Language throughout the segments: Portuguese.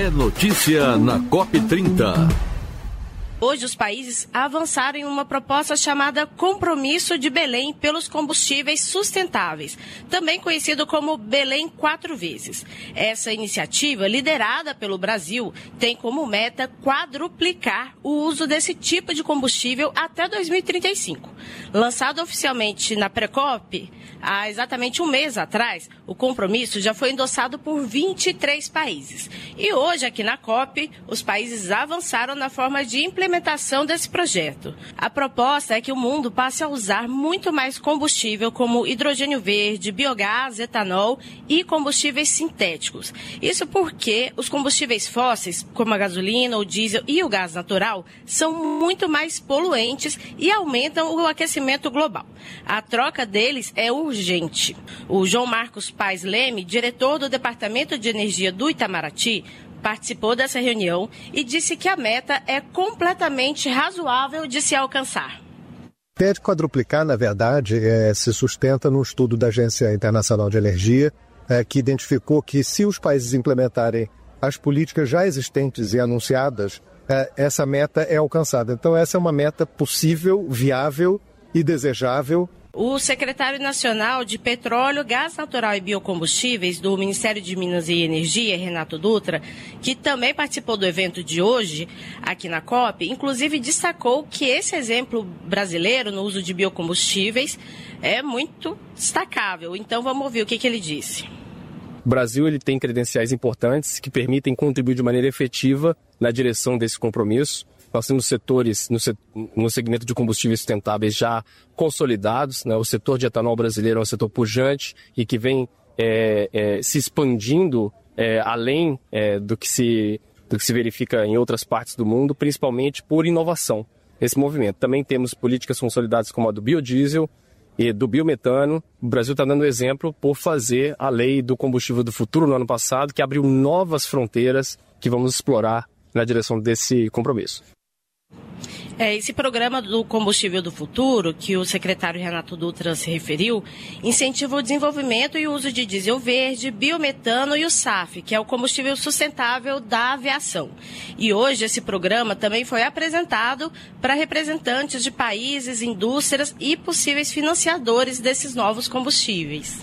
É notícia na COP30. Hoje, os países avançaram em uma proposta chamada Compromisso de Belém pelos Combustíveis Sustentáveis, também conhecido como Belém 4 vezes. Essa iniciativa, liderada pelo Brasil, tem como meta quadruplicar o uso desse tipo de combustível até 2035. Lançado oficialmente na Pré-COP, há exatamente um mês atrás, o compromisso já foi endossado por 23 países. E hoje, aqui na COP, os países avançaram na forma de implementação desse projeto. A proposta é que o mundo passe a usar muito mais combustível como hidrogênio verde, biogás, etanol e combustíveis sintéticos. Isso porque os combustíveis fósseis, como a gasolina, o diesel e o gás natural, são muito mais poluentes e aumentam o aquecimento global. A troca deles é urgente. O João Marcos Paes Leme, diretor do Departamento de Energia do Itamaraty, participou dessa reunião e disse que a meta é completamente razoável de se alcançar. A ideia de quadruplicar, na verdade, se sustenta num estudo da Agência Internacional de Energia, que identificou que se os países implementarem as políticas já existentes e anunciadas, essa meta é alcançada. Então essa é uma meta possível, viável e desejável. O secretário nacional de Petróleo, Gás Natural e Biocombustíveis do Ministério de Minas e Energia, Renato Dutra, que também participou do evento de hoje aqui na COP, inclusive destacou que esse exemplo brasileiro no uso de biocombustíveis é muito destacável. Então vamos ouvir o que ele disse. O Brasil ele tem credenciais importantes que permitem contribuir de maneira efetiva na direção desse compromisso. Nós temos setores no segmento de combustíveis sustentáveis já consolidados, né? O setor de etanol brasileiro é um setor pujante e que vem se expandindo além do que se verifica em outras partes do mundo, principalmente por inovação nesse movimento. Também temos políticas consolidadas como a do biodiesel e do biometano. O Brasil está dando exemplo por fazer a lei do combustível do futuro no ano passado, que abriu novas fronteiras que vamos explorar na direção desse compromisso. Esse programa do combustível do futuro, que o secretário Renato Dutra se referiu, incentiva o desenvolvimento e o uso de diesel verde, biometano e o SAF, que é o combustível sustentável da aviação. E hoje esse programa também foi apresentado para representantes de países, indústrias e possíveis financiadores desses novos combustíveis.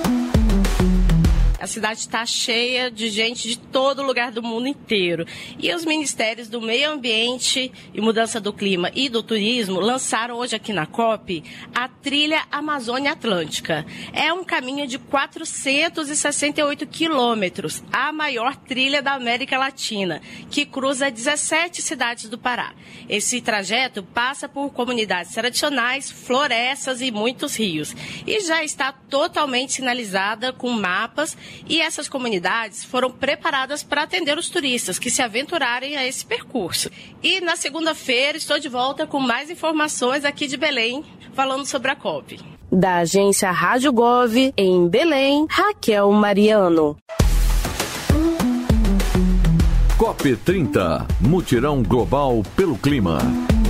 A cidade está cheia de gente de todo lugar do mundo inteiro. E os ministérios do Meio Ambiente e Mudança do Clima e do Turismo lançaram hoje aqui na COP a Trilha Amazônia Atlântica. É um caminho de 468 quilômetros, a maior trilha da América Latina, que cruza 17 cidades do Pará. Esse trajeto passa por comunidades tradicionais, florestas e muitos rios. E já está totalmente sinalizada com mapas. E essas comunidades foram preparadas para atender os turistas que se aventurarem a esse percurso. E na segunda-feira estou de volta com mais informações aqui de Belém, falando sobre a COP. Da agência Rádio Gov, em Belém, Raquel Mariano. COP30, Mutirão Global pelo Clima.